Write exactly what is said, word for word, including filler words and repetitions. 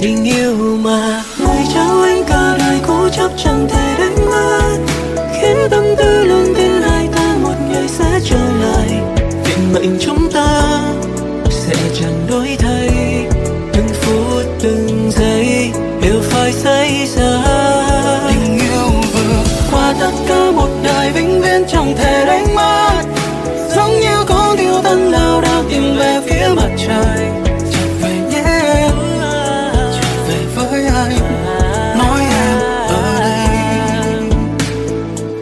Tình yêu mà người trao anh cả đời cố chấp chẳng thể đánh mất, khiến tâm tư luôn tin hai ta một ngày sẽ trở lại. Định mệnh chúng ta sẽ chẳng đổi thay, từng phút từng giây đều phải xảy ra. Tình yêu vượt qua tất cả một đời vĩnh viễn chẳng thể đánh mất, giống như con thiêu thân lao đao tìm về phía mặt trời.